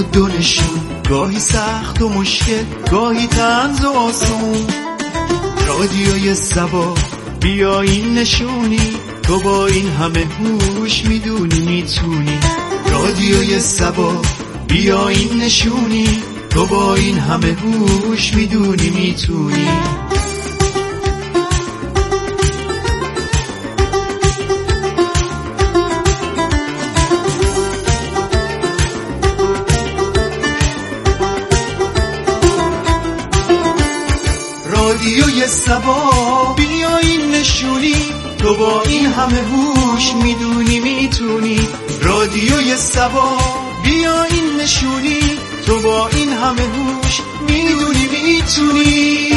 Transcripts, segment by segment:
دو نشون، گاهی سخت و مشکل، گاهی طنز و آسون. رادیوی سبا بیا این نشونی، تو با این همه هوش میدونی میتونی. رادیوی سبا بیا این نشونی، تو با این همه هوش میدونی میتونی. رادیوی سبا بیا این نشونی، تو با این همه هوش میدونی میتونی. رادیوی سبا بیا این نشونی، تو با این همه هوش میدونی میتونی.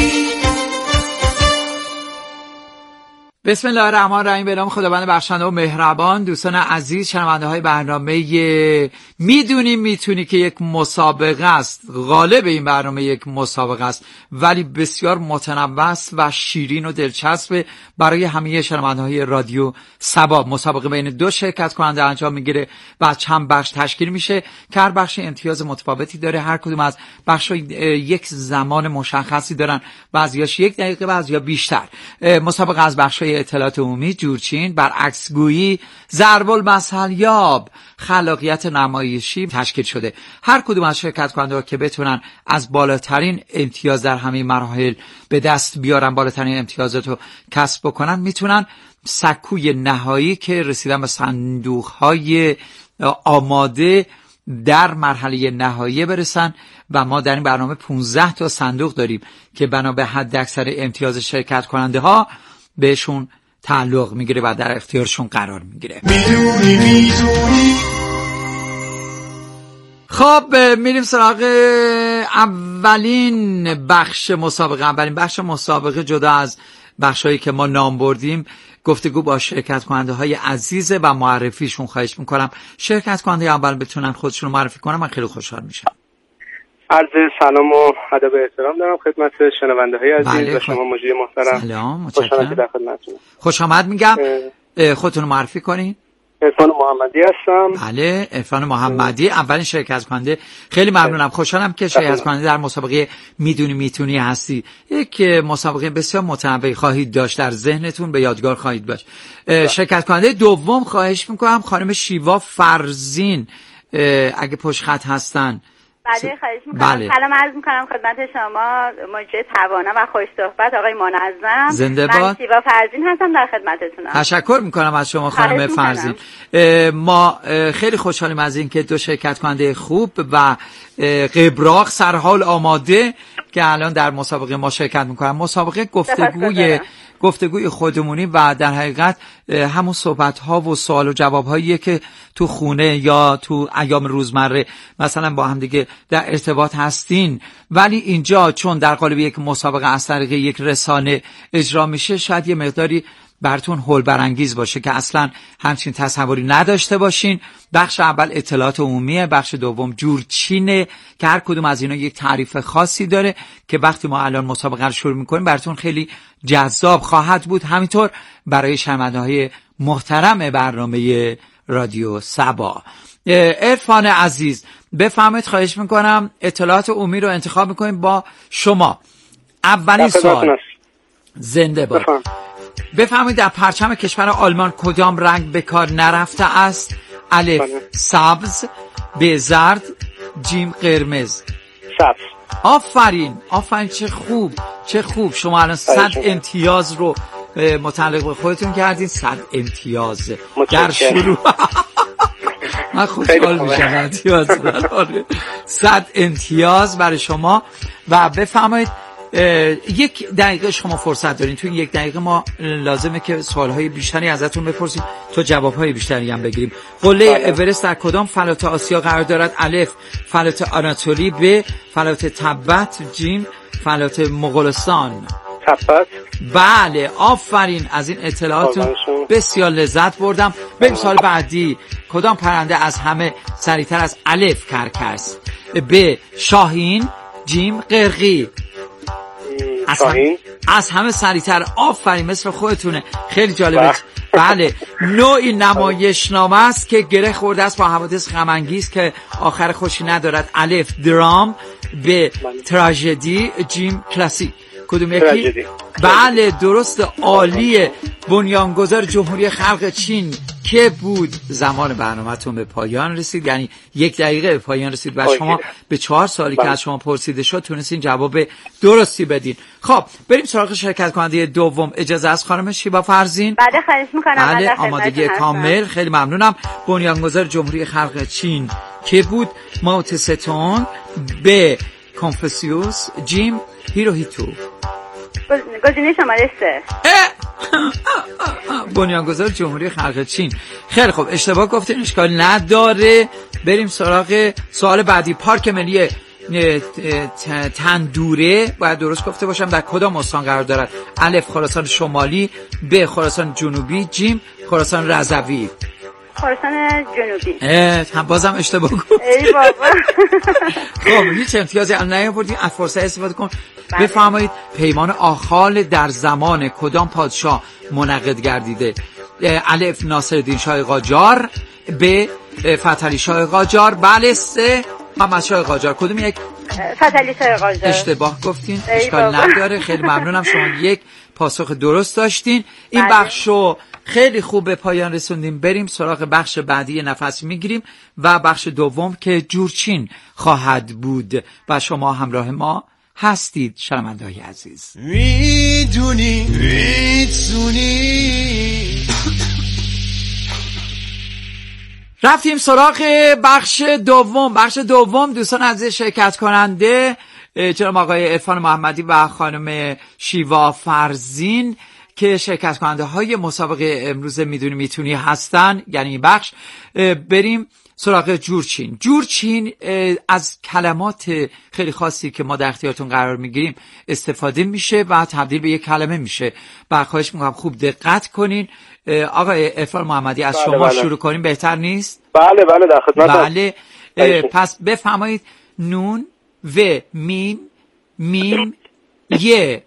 بسم الله الرحمن الرحیم. به نام خداوند بخشنده و مهربان. دوستان عزیز شنونده های برنامه میدونی میتونی که یک مسابقه است، غالب این برنامه یک مسابقه است ولی بسیار متنوع و شیرین و دلچسب برای همه شنونده های رادیو سبا. مسابقه بین دو شرکت کننده انجام میگیره و چند بخش تشکیل میشه که هر بخش امتیاز متفاوتی داره. هر کدوم از بخش‌ها یک زمان مشخصی دارن، بعضیاش 1 دقیقه بعضیا بیشتر. مسابقه از بخش‌های اطلاعات عمومی، جورچین، برعکس گویی، ضرب المثل یاب، خلاقیت نمایشی تشکیل شده. هر کدوم از شرکت کننده‌ها که بتونن از بالاترین امتیاز در همه مراحل به دست بیارن، بالاترین امتیازات رو کسب بکنن، میتونن سکوی نهایی که رسیدن به صندوق‌های آماده در مرحله نهایی برسن. و ما در این برنامه 15 تا صندوق داریم که بنا به حد اکثر امتیاز شرکت کننده ها بهشون تعلق میگیره و در اختیارشون قرار میگیره. میدونی. خب میریم سراغ اولین بخش مسابقه. اولین بخش مسابقه جدا از بخشایی که ما نام بردیم گفتگو با شرکت کننده های عزیزه و معرفیشون. خواهش میکنم شرکت کننده اول بتونن خودشون معرفی کنن، من خیلی خوشحال میشم. عرض سلام و ادب و احترام دارم خدمت شنونده های عزیز. بله، و شما مجری محترم. سلام، متشکرم که در خدمتتونم. خوش آمد میگم. خودتون معرفی کنین. عرفان محمدی هستم. بله، عرفان محمدی، اولین شرکت کننده. خیلی ممنونم، خوشحالم که شرکت کننده در مسابقه میدونی میتونی هستی. یک مسابقه بسیار متنوع خواهید داشت، در ذهنتون به یادگار خواهید داشت. شرکت کننده دوم خواهش میکنم خانم شیوا فرزین اگه پشت خط هستن. بله، خواهش میکنم. سلام عرض میکنم خدمت شما مجری توانا و خوش صحبت آقای منظم. زنده باد. من شیوا فرزین هستم، در خدمتتونم. تشکر میکنم از شما خانم فرزین. ما خیلی خوشحالیم از اینکه دو شرکت کننده خوب و قبراق سرحال آماده که الان در مسابقه ما شرکت میکنن. مسابقه گفتگوی خودمونی و در حقیقت همون صحبت ها و سوال و جواب هاییه که تو خونه یا تو ایام روزمره مثلا با هم دیگه در ارتباط هستین، ولی اینجا چون در قالب یک مسابقه از طریق یک رسانه اجرا میشه شاید یه مقداری براتون هول برانگیز باشه که اصلا همچین تصوری نداشته باشین. بخش اول اطلاعات عمومیه، بخش دوم جورچینه که هر کدوم از اینا یک تعریف خاصی داره که وقتی ما الان مسابقه رو شروع میکنیم براتون خیلی جذاب خواهد بود. همینطور برای شنونده‌های محترم برنامه رادیو سبا. عرفان عزیز بفرمایید، خواهش میکنم اطلاعات عمومی رو انتخاب میکنیم با شما. اولین سوال. زنده باد. بفرمایید در پرچم کشور آلمان کدام رنگ به کار نرفته است؟ الف سبز، ب زرد، جیم قرمز. سبز. آفرین، چه خوب شما الان 100 امتیاز رو متعلق به خودتون کردین. 100 امتیاز در شروع. من خوشحال میشم امتیاز دارم. 100 امتیاز برای شما. و بفرمایید 1 دقیقه شما فرصت دارین. تو این 1 دقیقه ما لازمه که سوالهای بیشتری ازتون بپرسیم تا جوابهای بیشتری هم بگیریم. قله اورست در کدام فلات آسیا قرار دارد؟ الف فلات آناتولی، ب فلات تبت، جیم فلات مغولستان. تبت. بله، آفرین، از این اطلاعاتون بسیار لذت بردم. بریم سوال بعدی. کدام پرنده از همه سریعتر از الف کرکس؟ ب شاهین، جیم قرقی. از همه سریعتر. آفرین، مثل خودتونه. خیلی جالبه. بله، نوعی نمایشنامه است که گره خورده است با حوادث غم‌انگیز که آخر خوشی ندارد. الف درام، ب تراژدی، جیم کلاسیک. کدوم یکی؟ بله درست، عالیه. بنیانگذار جمهوری خلق چین که بود؟ زمان برنامه‌تون به پایان رسید، یعنی 1 دقیقه به پایان رسید و شما به 4 سوالی که از شما پرسیده شد تونستین جواب درستی بدین. خب بریم سراغ شرکت کننده دوم. اجازه است خانم شیوا فرزین؟ بله خواهش می‌کنم. بله آمادگی کامل، خیلی ممنونم. بنیانگذار جمهوری خلق چین که بود؟ مائو تسه، ب کنفوسیوس، جیم هیروهیتو. گزینه شماره 3. بنیانگذار جمهوری خلق چین. خیلی خوب، اشتباه گفتین، اشکال نداره. بریم سراغ سوال بعدی. پارک ملی تندوره باید درست گفته باشم در کدام استان قرار دارد؟ الف خراسان شمالی، ب خراسان جنوبی، جیم خراسان رضوی. خراسان جنوبی. بازم اشتباه گفت. ای بابا. خب هیچ امتیازی الان نیاوردین، از فرصت استفاده کن. بفرمایید پیمان آخال در زمان کدام پادشاه منعقد گردیده؟ الف ناصرالدین شاه قاجار، ب فتحعلی شاه قاجار، بله سه محمد شاه قاجار. کدوم یک؟ فتحعلی شاه قاجار. اشتباه گفتین، اشکال نداره. خیلی ممنونم، شما 1 پاسخ درست داشتین. این بخشو خیلی خوب به پایان رسوندیم. بریم سراغ بخش بعدی، نفس میگیریم و بخش دوم که جورچین خواهد بود و شما همراه ما هستید شنونده‌های عزیز. میدونی رفتیم سراغ بخش دوم. دوستان عزیز شرکت کننده جناب آقای عرفان محمدی و خانم شیوا فرزین که شرکت کننده های مسابقه امروز میتونی هستن، یعنی این بخش. بریم سراغ جورچین از کلمات خیلی خاصی که ما در اختیارتون قرار میگیریم استفاده میشه و تبدیل به یک کلمه میشه. خواهش میکنم خوب دقت کنین. آقای عرفان محمدی از شما شروع کنیم بهتر نیست؟ بله در خدمت. بله پس بفرمایید نون و میم یه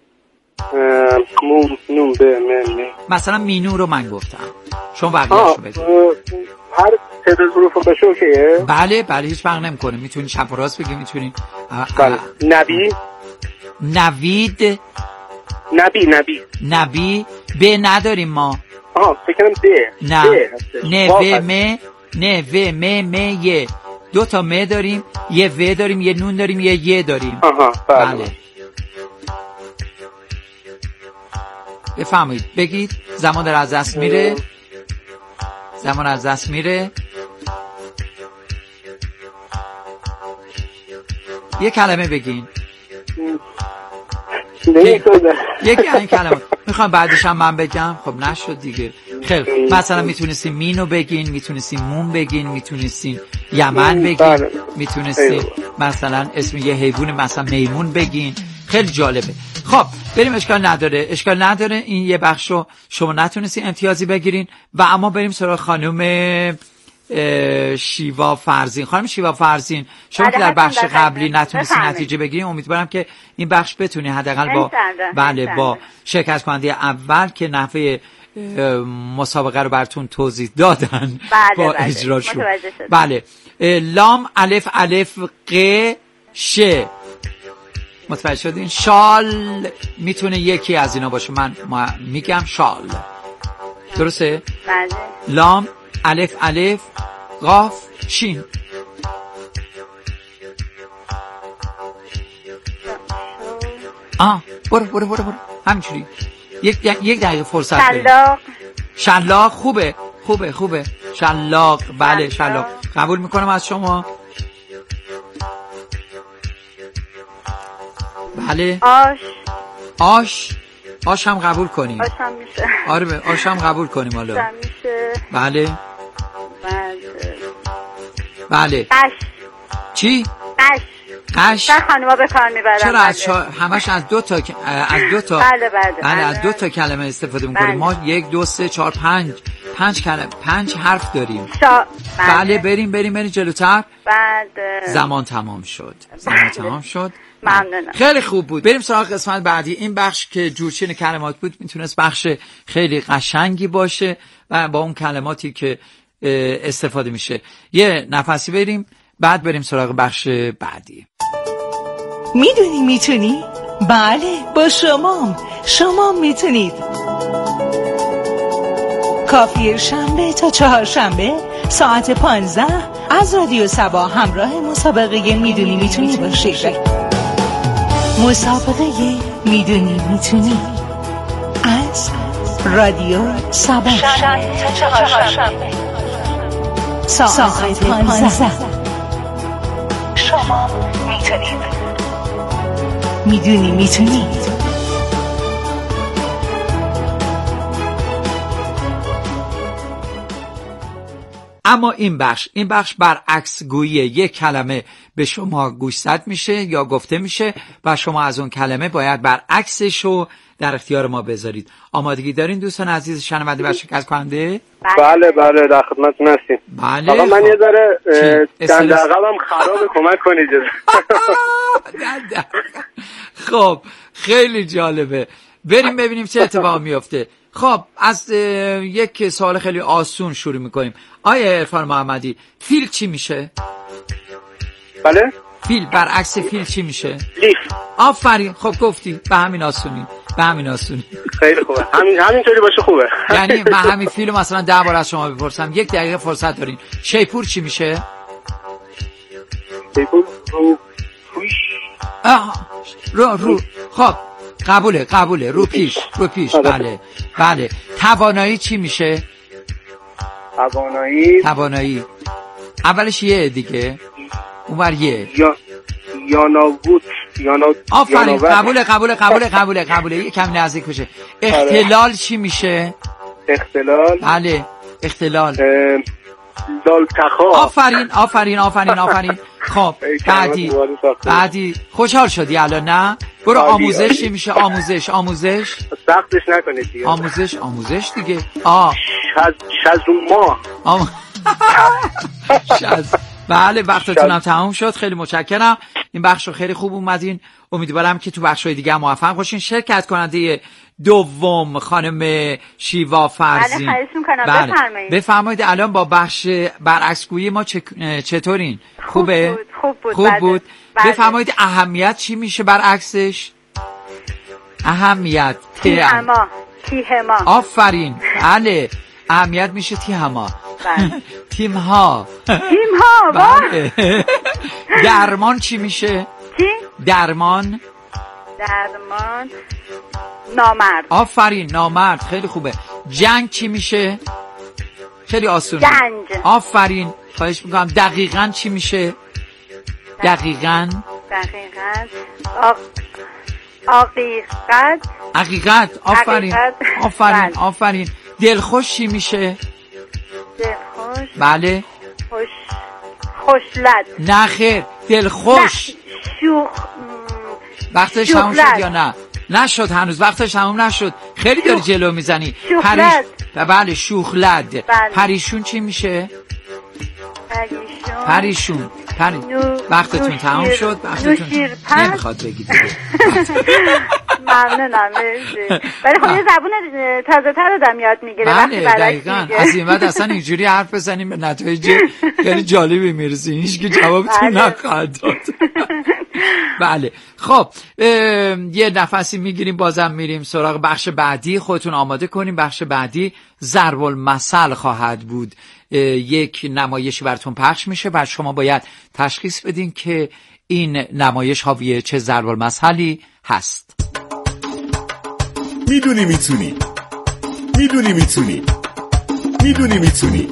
نون به من. مثلا مینو رو من گفتم، شما بقیه‌اشو بگید. هر تعداد حروف بشه اوکیه؟ بله هیچ فرق نمیکنه، میتونی چپ و راست بگی، میتونی. نوید، نبی، ب نداریم ما. فکرم نه و م یه 2 تا م داریم، یه و داریم، یه نون داریم، یه داریم. بله بفهمید بگید. زمان در از دست میره. یه کلمه بگین. یکی این کلمه میخوام بعدش هم من بگم. خب نشد دیگه. خیلی مثلا میتونستین مینو بگین، میتونستین مون بگین، میتونستین یمن بگین، میتونستین مثلا اسم یه حیوان مثلا میمون بگین. خیلی جالبه. خب بریم. اشکال نداره این یه بخش رو شما نتونستین امتیازی بگیرین و اما بریم سراغ خانم شیوا فرزین. خانم شیوا فرزین شما که در بخش قبلی نتونستین نتیجه بگیرین، امیدوارم که این بخش بتونی حداقل با شرکت کننده اول که نحوه مسابقه رو براتون توضیح دادن با اجراشون. بله لام الف ق ش. متوجه شدین؟ شال میتونه یکی از اینا باشه. من میگم شال. درسته؟ بله. لام الف قاف شین. برو همینجوری. یک دقیقه فرصت بریم. شلاق. خوبه. شلاق. بله شلاق قبول میکنم از شما. بله. آش هم قبول کنیم. آش هم میشه. آره آش هم قبول کنیم حالا. میشه. بله. چی؟ قش. خانوما به کار میبرن. چرا همش از دو تا بله از 2 تا کلمه استفاده میکنیم. ما 1 2 3 4 5 5 حرف داریم. بله بریم جلوتر. بعد زمان تمام شد. ممنونم. خیلی خوب بود. بریم سراغ قسمت بعدی. این بخش که جورچین کلمات بود میتونست بخش خیلی قشنگی باشه و با اون کلماتی که استفاده میشه. یه نفسی بریم بعد بریم سراغ بخش بعدی. میتونی؟ بله با شما میتونید. کافیه شنبه تا چهارشنبه ساعت 15 از رادیو سبا همراه مسابقه میتونی باشید. مسابقه میتونی از رادیو سبا شنبه تا چهارشنبه ساعت 15. شما میتونید. اما این بخش برعکس گویی یک کلمه به شما گوشزد میشه یا گفته میشه و شما از اون کلمه باید برعکسش رو در اختیار ما بذارید. آمادگی دارین دوستان عزیز شنونده و شرکت کننده؟ بله در خدمتتون هستیم. بله. آقا من یه ذره دنده عقبم خرابه، کمک کنید. خب خیلی جالبه. بریم ببینیم چه اتفاقی میفته. خب از یک سوال خیلی آسون شروع میکنیم. آیا عرفان محمدی فیل چی میشه؟ بله؟ فیل برعکس فیل چی میشه؟ لیف. آفرین. خب گفتی به همین آسونی. خیلی خوبه. همینطوری باشه خوبه. یعنی من همین فیلو مثلا 10 بار از شما بپرسم 1 دقیقه فرصت دارین. شیپور چی میشه؟ شیپور رو خب قبوله رو پیش. بله. توانایی چی میشه؟ توانایی اولش یه دیگه اونور یه آفرین. قبوله یه کمی نزدیک بشه. اختلال چی بعد اختلال؟ بله اختلال دالتخا. آفرین. خب بعدی خوشحال شدی الان نه؟ برو آموزش چی میشه؟ آموزش سختش نکنید دیگه. آموزش دیگه. شزوما. بله وقتتونم تمام شد. خیلی متشکرم. این بخش رو خیلی خوب اومدین. امیدوارم که تو بخش‌های دیگه موفق باشین. شرکت کننده دوم خانم شیوا فرزین. بله بفرمایید. الان با بخش برعکس گویی ما چطورین؟ خوبه؟ خوب بود. بله. بفرمایید اهمیت چی میشه برعکسش؟ اهمیت تیهما. آفرین. بله اهمیت میشه تیهما. تیمها. بله. درمان چی میشه؟ درمان نامرد. آفرین نامرد. خیلی خوبه. جنگ چی میشه؟ خیلی آسونه. جنگ. آفرین. خواهش میکنم. دقیقاً چی میشه؟ دقیقاً حقیقت. آفرین. دلخوش چی میشه؟ دلخوش. بله. خوشلد. نه خیر. دلخوش. وقتش تموم شد یا نه؟ نشد هنوز. وقتش تموم نشد. خیلی داری جلو میزنی. بله شوخلد. بله. پریشون چی میشه؟ پریشون. وقتتون تمام شد. نمیخواد بگید. ممنونم. ولی خب یه زبون تازه تر آدم یاد میگیره. بله دقیقاً. از این بعد اصلا اینجوری حرف بزنیم به نتایج خیلی جالبی میرسیم. هیچکی جوابتون نخواهد داد. بله خب یه نفسی میگیریم بازم میریم سراغ بخش بعدی. خودتون آماده کنیم. بخش بعدی ضرب المثل خواهد بود. یک نمایشی براتون پخش میشه و شما باید تشخیص بدین که این نمایش حاوی چه ضرب المثلی هست. میدونی میتونی.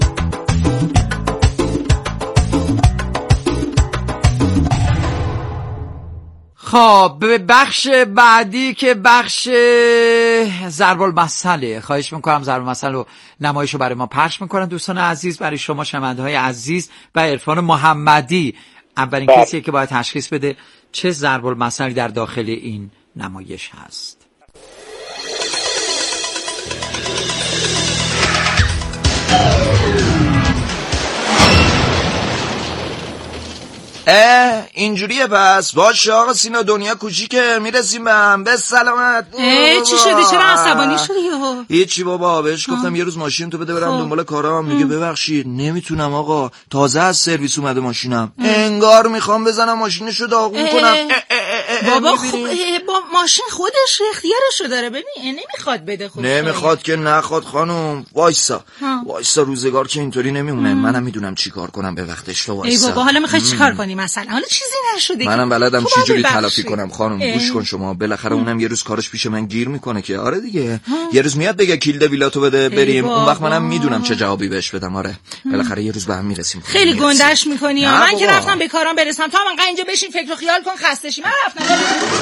خب به بخش بعدی که بخش ضرب المثله. خواهش میکنم ضرب المثل رو نمایش رو برای ما پخش میکنن دوستان عزیز. برای شما شنونده های عزیز و عرفان محمدی اولین کسیه که باید تشخیص بده چه ضرب المثلی در داخل این نمایش هست. اینجوریه پس. باشه آقا سینا، دنیا کوچیکه، میرسیم به هم. به سلامت. چی شدی؟ چرا عصبانی شدی یهو؟ هیچی بابا، بهش گفتم یه روز ماشین تو بده برم دنبال کارام. میگه ببخشید نمیتونم آقا، تازه از سرویس اومده ماشینم. انگار میخوام بزنم ماشینشو داغون کنم. بابا با ماشین خودش اختیارشو داره. ببین نمیخواد بده خودش. نمیخواد که نخواد خانم. وایسا روزگار که اینطوری نمیمونه. منم میدونم چیکار کنم به وقتش. تو وایسا. ای بابا حالا میخوای چیکار کنی مثلا؟ حالا چیزی نشده. منم بلدم چی جوری تلافی کنم خانم. گوش کن شما، بالاخره اونم یه روز کارش پیش من گیر میکنه که. آره دیگه یه روز میاد بگه کیلد ویلاتو بده بریم. اون وقت منم میدونم چه جوابی بهش بدم. آره بالاخره یه روز به هم میرسیم. خیلی گندش میکنی. من که رفتم به کارام برسم، تو هم اینجا بشین فکر و خیال کن خسته شی. من رفتم.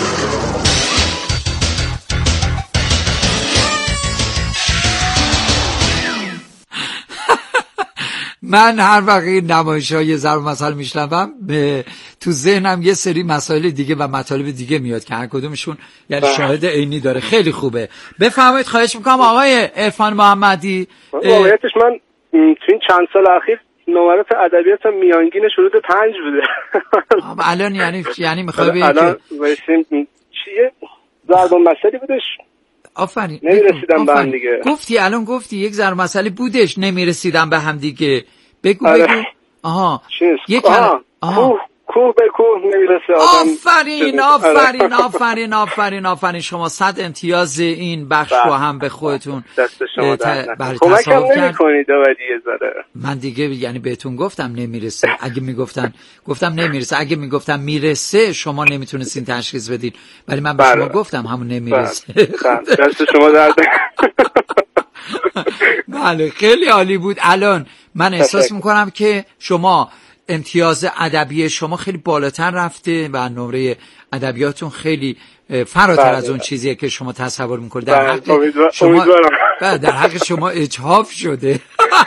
من هر وقت این نمایش‌های ضرب مثل میشنوم تو ذهنم یه سری مسائل دیگه و مطالب دیگه میاد که هر کدومشون یعنی شاهد عینی داره. خیلی خوبه. بفرمایید. خواهش میکنم آقای عرفان محمدی. واقعیتش من تو این چند سال اخیر نمرات ادبیاتم میانگین حدود 5 بوده. الان یعنی میخوای بگی الان واسه چیه ضرب مسئله بودش. آفرین. نمیرسیدم به هم دیگه. الان گفتی یک ضرب مسئله بودش نمیرسیدم به هم دیگه. بگو. آها. یک کوه به کوه نمیرسه آدم. آفرین. شما 100 امتیاز این بخش رو هم به خودتون کمکم نمی‌کنید یه ذره. من دیگه یعنی بهتون گفتم نمیرسه. اگه گفتم نمیرسه. اگه میگفتم میرسه شما نمیتونستین تشخیص بدین، ولی من به شما گفتم همون نمیرسه. دست شما درد. بله خیلی عالی بود. الان من احساس میکنم که شما امتیاز ادبی شما خیلی بالاتر رفته و نمره ادبیاتون خیلی فراتر از اون چیزیه که شما تصور میکنید. در حق شما اجحاف شده.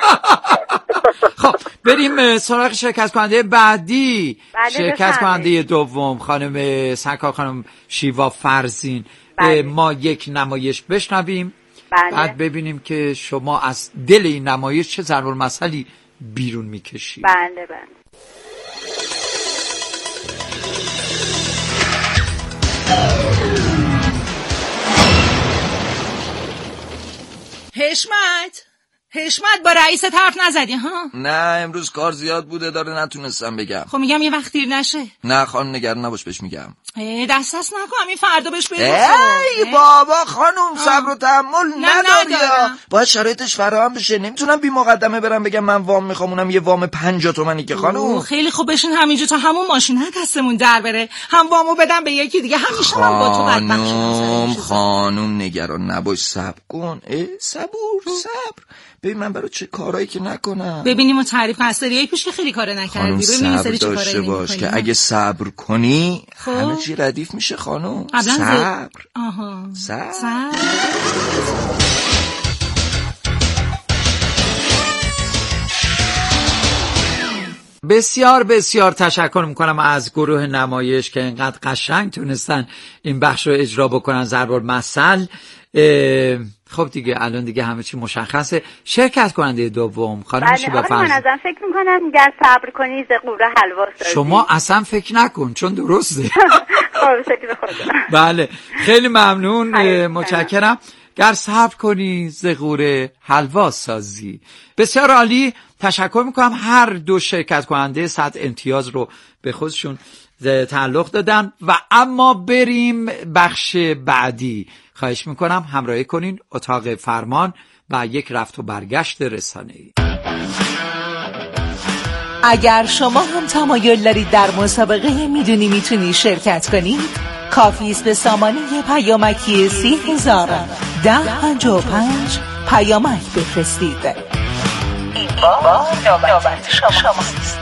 خب بریم سراغ شرکت کننده بعدی. شرکت کننده دوم خانم سرکار، خانم شیوا فرزین. ما یک نمایش بشنویم. بعد ببینیم که شما از دل این نمایش چه ضرب المثلی بیرون میکشید. بله. حشمت با رئیست حرف نزدی ها؟ نه امروز کار زیاد بوده داره نتونستم بگم. خب میگم یه وقت دیر نشه. نه خانم نگران نباش بهش میگم. دست نکن همین فردا بهش بگو. ای بابا خانم صبر و تحمل نداری. باید شرایطش فراهم بشه. نمیتونم بی مقدمه برم بگم من وام میخوام، اونم یه وام 50 تومانی که خانم. خیلی خوب بشین همینجا تا همون ماشین دستمون در بره، هم وامو بدم به یکی دیگه، همیشه من با تو بدبخت. خانم نگران نباش، صبر کن. صبر. ببین من برای چه کارایی که نکنم. ببینیم و تعریف کن. سریای پیش که خیلی کار نکردی. ببینیم سری چه کارایی باش که اگه صبر کنی همه چی ردیف میشه خانم. صبر. صبر. بسیار بسیار تشکر میکنم از گروه نمایش که اینقدر قشنگ تونستن این بخش رو اجرا بکنن. ضرب المثل. خب دیگه الان دیگه همه چی مشخصه. شرکت کننده دوم خانم شیوا فرزین. من ازم فکر میکنم گر صبر کنی زقوره حلوا سازی. شما اصلا فکر نکن چون درسته. خب شکر خودم. بله خیلی ممنون. متشکرم. گر صبر کنی زقوره حلوا سازی. بسیار عالی. تشکر میکنم. هر دو شرکت کننده 100 امتیاز رو به خودشون تعلق دادن و اما بریم بخش بعدی. خواهش میکنم همراهی کنین اتاق فرمان و یک رفت و برگشت رسانه‌ای. اگر شما هم تمایل دارید در مسابقه میدونی میتونی شرکت کنید، کافی است به سامانه پیامکی 30,01055 پیامک بفرستید. این بار نوبت شماست.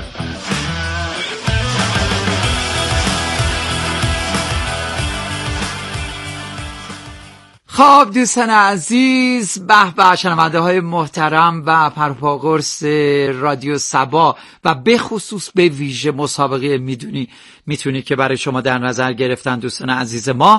خب دوستان عزیز، به شنونده های محترم و پرپاقرص رادیو سبا و به خصوص به ویژه مسابقه میتونی که برای شما در نظر گرفتن دوستان عزیز ما،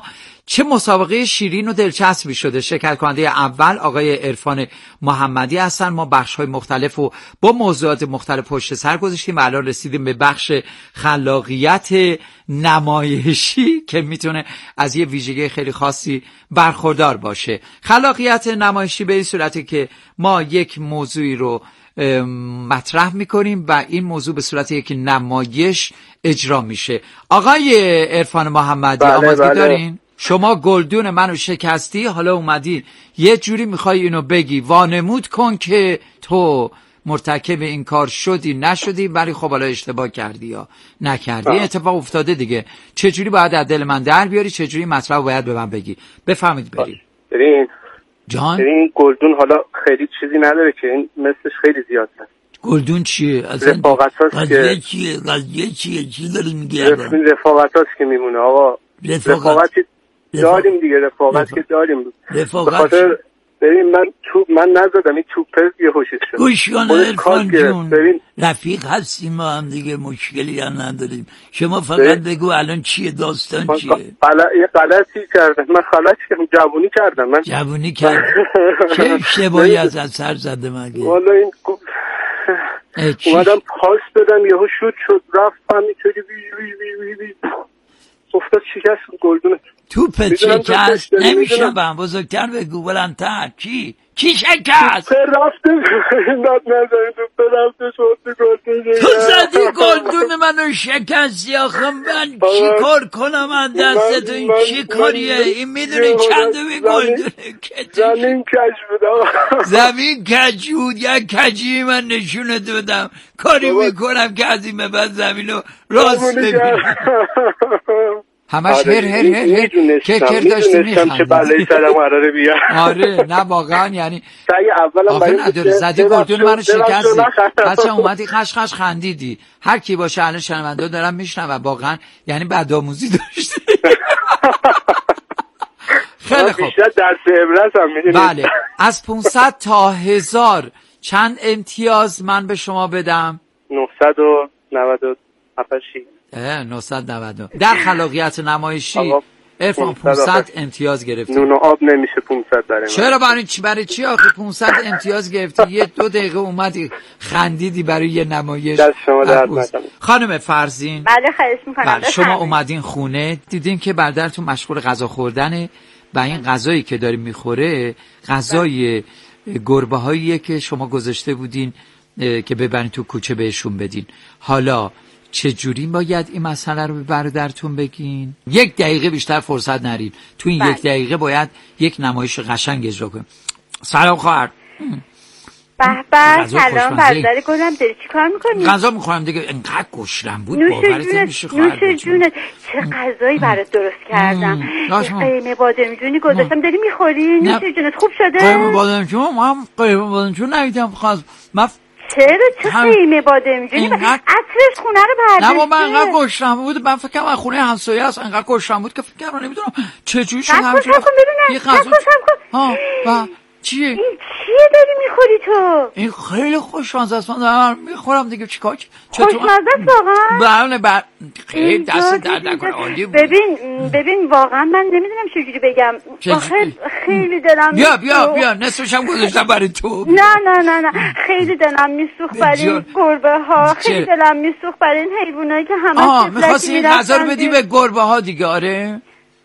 چه مسابقه شیرین و دلچسبی شده. شرکت کننده اول آقای عرفان محمدی هستن. ما بخش‌های مختلف و با موضوعات مختلف پشت سر گذاشتیم و الان رسیدیم به بخش خلاقیت نمایشی که میتونه از یه ویژگی خیلی خاصی برخوردار باشه. خلاقیت نمایشی به این صورتی که ما یک موضوعی رو مطرح میکنیم و این موضوع به صورت یک نمایش اجرا میشه. آقای عرفان محمدی آمادگی دارین؟ شما گلدون منو شکستی، حالا اومدی یه جوری میخوای اینو بگی وانمود کن که تو مرتکب این کار شدی نشدی، ولی خب حالا اشتباه کردی یا نکردی. این اتفاق افتاده دیگه. چجوری باید از دل من در بیاری، چجوری مطلب باید به من بگی؟ بفهمید بریم. بریم جان این گلدون حالا خیلی چیزی نداره که این مثلش خیلی زیاد هست. گلدون چیه؟ رفاقت هست که قضیه چی داری میگی؟ رفاقت هست که میمونه آقا. رفاقتی داریم دیگه، رفاقت که داریم. رفاقت ببین من نزدم این توپه یه خوشید شد. گوش کن عرفان جون، رفیق هستیم ما هم دیگه، مشکلی هم نداریم. شما فقط بگو الان چیه، داستان چیه؟ یه غلطی کردم من، جوونی کردم. چه اشتباهی از سر زده مگه؟ والا این اومدم پاس بدم یهو شوت شد رفتم اینطوری وی افتاد شکست گلدون. توپ شکست نمیشنم، بزرگتر بگو، بلندتر. کی شکست؟ رفته توپ رفته شد گلدون. تو زدی گلدون منو شکستی. آخه من چی کار کنم من دستتو؟ این چی کاریه؟ این میدونی چنده بی گلدونه؟ زمین کج بود. زمین کج بود؟ یک کجی من نشونت بدم کاری میکنم که از این به بعد زمینو راست ببینم. همش هر ککر داشتی میخندی. چه بلایی سرم قراره بیاد. آره نه واقعا، یعنی آخه نداره. زدی گلدون منو شکستی، بچه اومدی خش خندیدی. هر کی باشه الان شنونده دارم میشنم و واقعا یعنی بدآموزی داشتی. خیلی خوب. بیشتر درس عبرت هم میدونی. بله، از 500 تا 1000 چند امتیاز من به شما بدم؟ 990. در خلاقیت نمایشی عرفان 500 امتیاز گرفتی. نون و آب نمیشه 500 برای من. چرا برای چی آخه 500 امتیاز گرفتی؟ یه 2 دقیقه اومدی خندیدی برای یه نمایش. دست شما درد نکنه. خانم فرزین. بله خواهش می‌کنم. شما اومدین خونه دیدین که برادرتون مشغول غذا خوردنه و این غذایی که داری میخوره غذای گربه‌هاییه که شما گذاشته بودین که ببرین تو کوچه بهشون بدین. حالا چجوری باید این مسئله رو به برادرتون بگین؟ 1 دقیقه بیشتر فرصت نرید. تو این 1 دقیقه باید یک نمایش قشنگ اجرا کنیم. سلام خواهر. به سلام برادر گلم، داری چی کار میکنی؟ غذا میخورم دیگه، انقدر گشنم بود باورت نمیشه خواهر. نوش جونت، چه غذایی برات درست کردم. قیمه بادمجونی گذاشتم، داری میخوری؟ نوش جونت، خوب شده؟ قیمه بادمجون؟ من قیمه بادمجون ندیدم. چرا؟ چه قیمه بادمجونی؟ عطرش خونه رو برداشته. نه من انقدر گشنم بود، من فکر کنم خونه همسایه است، انقدر گشنم بود که فکر کنم نمیدونم چجوری شد همینجوری. و چیه؟ این چیه داری میخوری تو؟ این خیلی خوشمزه است، من دارم میخورم دیگه. چیکار؟ خوشمزه است واقعا؟ بله خیلی دست درد نکنه، عالی بود. ببین واقعا من نمیدونم چجوری بگم. آخه خیلی دلم بیا نصفش هم گذاشتم برای تو. نه خیلی دلم میسوخت برای این گربه ها، خیلی دلم میسوخت برای این حیوانایی که همه میخواستی این غذا رو بدی به گربه ها دیگه. آره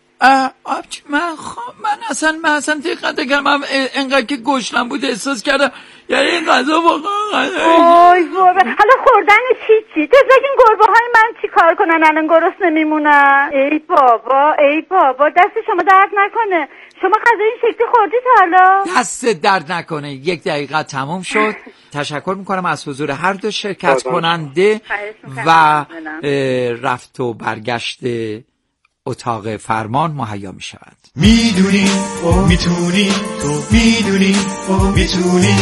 من اصلا دقت نکردم. من انقدر که گشنم بود احساس کردم یعنی این غذا واقعا حالا خوردن چی تفلک این گربه های من چی کار کنن الان گرسنه نمیمونن؟ ای بابا دست شما درد نکنه. شما غذا این شکلی خوردی تا حالا؟ دست درد نکنه. 1 دقیقه تموم شد. تشکر میکنم از حضور هر دو شرکت کننده و رفت و برگشت اتاق فرمان مهیا می شود. میدونی میتونی، تو میدونی میتونی.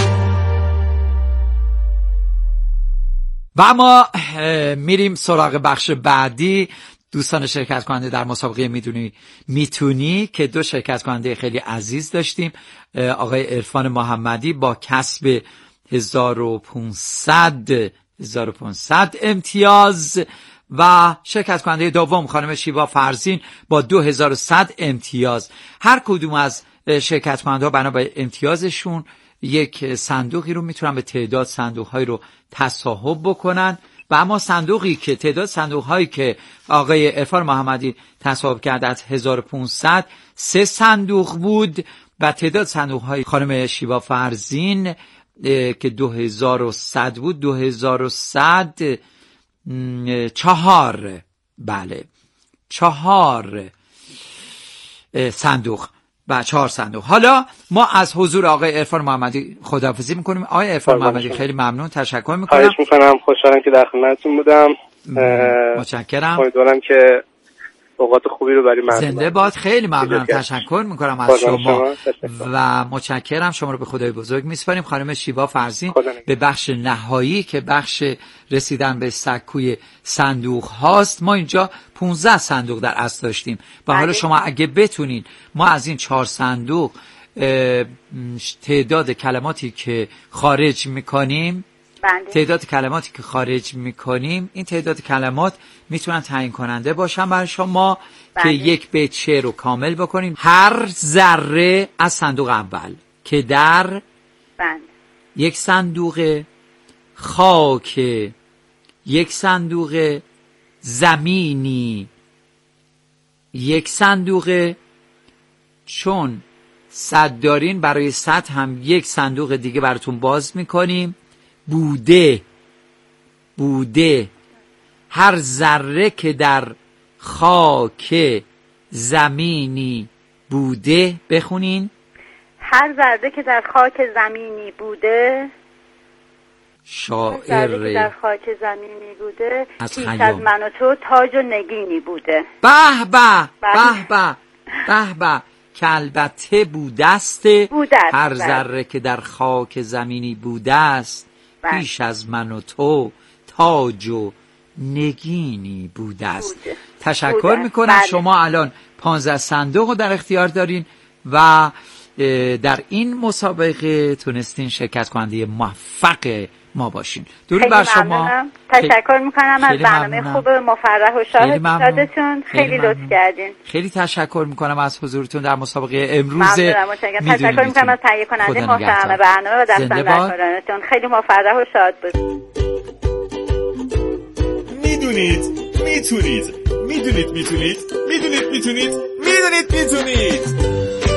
و ما میریم سراغ بخش بعدی. دوستان شرکت کننده در مسابقه میدونی میتونی که 2 شرکت کننده خیلی عزیز داشتیم. آقای عرفان محمدی با کسب 1500 امتیاز و شرکت کننده دوم خانم شیوا فرزین با 2100 امتیاز. هر کدوم از شرکت کننده ها بنا به امتیازشون یک صندوقی رو میتونن به تعداد صندوق‌های رو تصاحب بکنن و اما صندوقی که تعداد صندوق‌هایی که آقای عرفان محمدی تصاحب کرد از 1500 3 صندوق بود و تعداد صندوق‌های خانم شیوا فرزین که 2100 بود 2100 4 بله 4 صندوق و 4 صندوق. حالا ما از حضور آقای عرفان محمدی خداحافظی میکنیم. آقای عرفان محمدی خیلی ممنون، تشکر میکنم. خواهش میکنم، خوشحالم که در خدمتتون بودم. متشکرم. امیدوارم که اوقات خوبی رو برای مردم. زنده باد. خیلی ممنونم، تشکر میکنم از شما و متشکرم. شما رو به خدای بزرگ میسپاریم. خانم شیوا فرزین به بخش نهایی که بخش رسیدن به سکوی صندوق هاست. ما اینجا 15 صندوق در اصل داشتیم و حالا شما اگه بتونین ما از این 4 صندوق تعداد کلماتی که خارج میکنیم تعداد کلماتی که خارج میکنیم این تعداد کلمات میتونن تعیین کننده باشن برای شما که یک بیت شعر رو کامل بکنیم. هر ذره از صندوق اول که در یک صندوق خاک، یک صندوق زمینی، یک صندوق چون 100 دارین برای 100 هم یک صندوق دیگه براتون باز میکنیم. بوده هر ذره که در خاک زمینی بوده. بخونین. هر ذره که در خاک زمینی بوده، شاعر که در خاک زمینی بوده، پیش از من و تو تاج و نگینی بوده. به به به به به به که البته بوده است. هر ذره که در خاک زمینی بوده است، پیش از من و تو تاج و نگینی بوده است. تشکر میکنم. شما الان 15 صندوق رو در اختیار دارین و در این مسابقه تونستین شرکت کننده موفق ما باشین. درود بر شما. تشکر میکنم از برنامه خوب مفرح و شادتون. خیلی لطف کردین. خیلی تشکر میکنم از حضورتون در مسابقه امروز. تشکر میکنم از تهیه کننده محترم برنامه و دستاندرکارانتون. خیلی مفرح و شاد بود. میدونید میتونید، میدونید میتونید، میدونید میتونید، میدونید میتونید.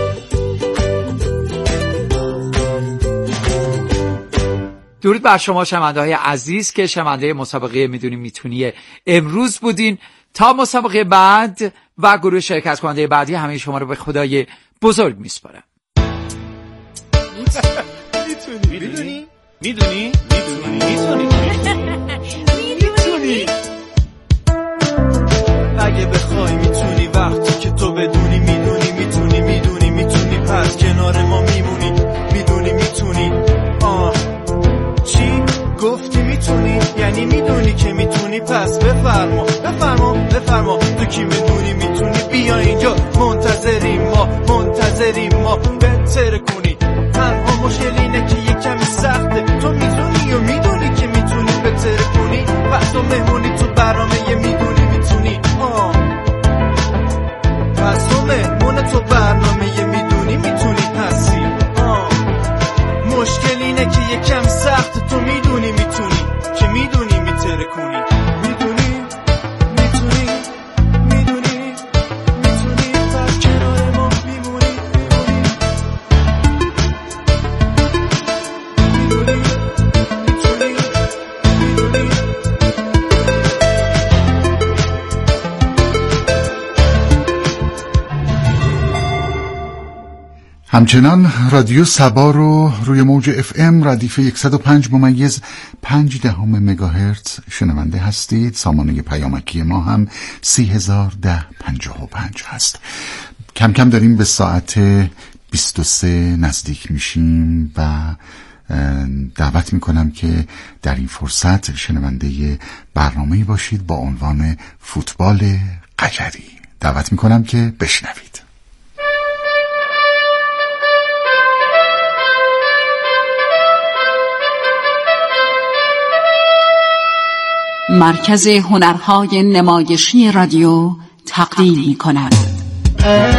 درود بر شما شنونده‌های عزیز که شنونده مسابقه میدونی میتونی امروز بودین. تا مسابقه بعد و گروه شرکت کننده بعدی همه شما رو به خدای بزرگ میسپارم. میدونی میدونی میدونی میتونی اگه بخوای میتونی، وقتی که تو بدونی میدونی میتونی میدونی میتونی پس کنار ما میمونی. میدونی میتونی چی گفتی میتونی؟ یعنی میدونی که میتونی پس بفرما بفرما بفرما. تو کی میدونی میتونی؟ بیا اینجا منتظریم ما بهتر کنی. تنها مشکل اینه که یه کمی سخته. تو میتونی و میدونی که میتونی بهتر کنی. پس تو مهمونی تو برنامه یه میدونی میتونی. پس تو مهمون تو برنامه یه میدونی میتونی هستی. مشکل اینه که یه کم سخت. تو میدونی میتونی که میدونی میتره کنی. میدونی میتونی میدونی میتونی در کنار ما میمونی. میدونی میتونی میدونی. همچنان رادیو سبا رو روی موج FM ردیف 105.5 مگاهرتز شنونده هستید. سامانه پیامکی ما هم 301055 هست. کم کم داریم به ساعت 23 نزدیک میشیم و دعوت میکنم که در این فرصت شنونده برنامه‌ای باشید با عنوان فوتبال قجری. دعوت میکنم که بشنوید. مرکز هنرهای نمایشی رادیو تقدیم می‌کند.